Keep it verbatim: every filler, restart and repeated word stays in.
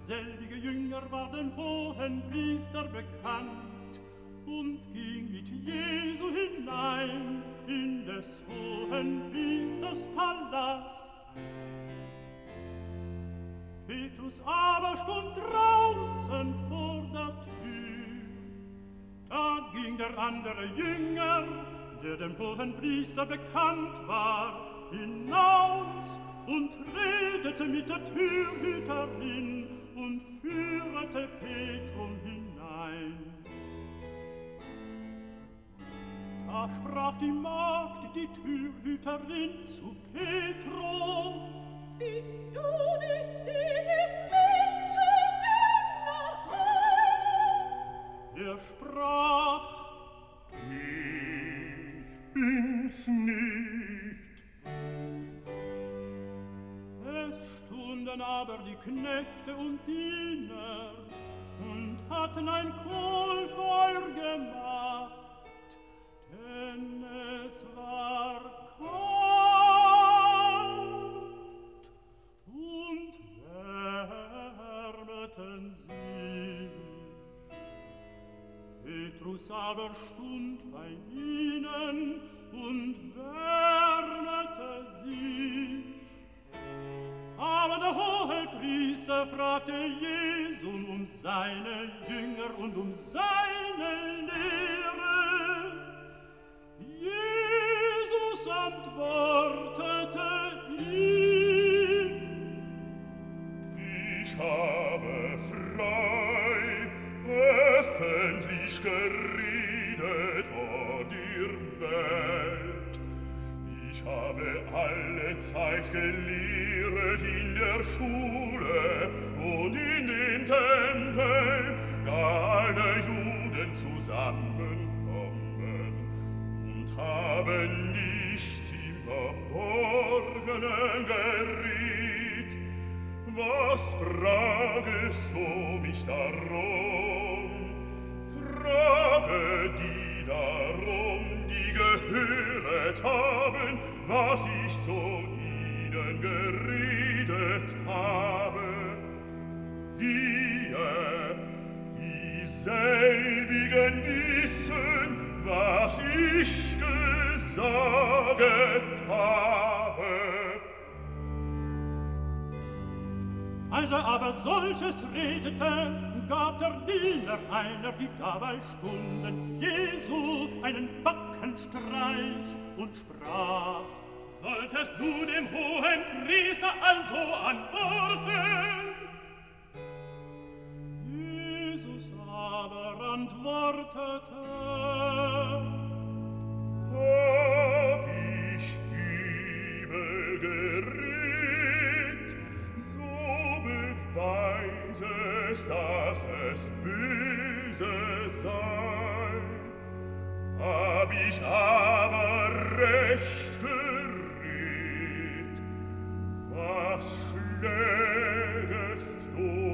selbige Jünger war den hohen Priester bekannt und ging mit Jesu hinein in des hohen Priesters Palast. Petrus aber stund draußen vor der Tür. Da ging der andere Jünger, der dem hohen Priester bekannt war, hinaus und redete mit der Türhüterin und führte Petrum hinein. Da sprach die Magd, die Türhüterin, zu Petrum: Bist du nicht dieses Menschen Jünger einer? Er sprach: Ich bin's nicht. Es stunden aber die Knechte und Diener und hatten ein Kohlfeuer gemacht, denn es war kalt, und wärmeten sich. Petrus aber stund bei ihnen und wärmete sich. Aber der Hohepriester fragte Jesu um seine Jünger und um seine Lehre. Jesus antwortete ihm: Ich habe frei, öffentlich geredet vor der Welt. Ich habe alle Zeit gelehret in der Schule und in den Tempeln, da alle Juden zusammenkommen, und habe nichts im Verborgenen geredet. Was fragest du mich darum? Frage die darum, die gehöret haben, was ich zu ihnen geredet habe. Siehe, dieselbigen wissen, was ich gesaget habe. Als er aber solches redete, gab der Diener einer, die dabei stunden, Jesu einen Backenstreich und sprach: Solltest du dem hohen Priester also antworten? Jesus aber antwortete: Hab ich übel geredet, so beweis es, dass es böse sei. Hab ich aber recht geredet, was schlägest du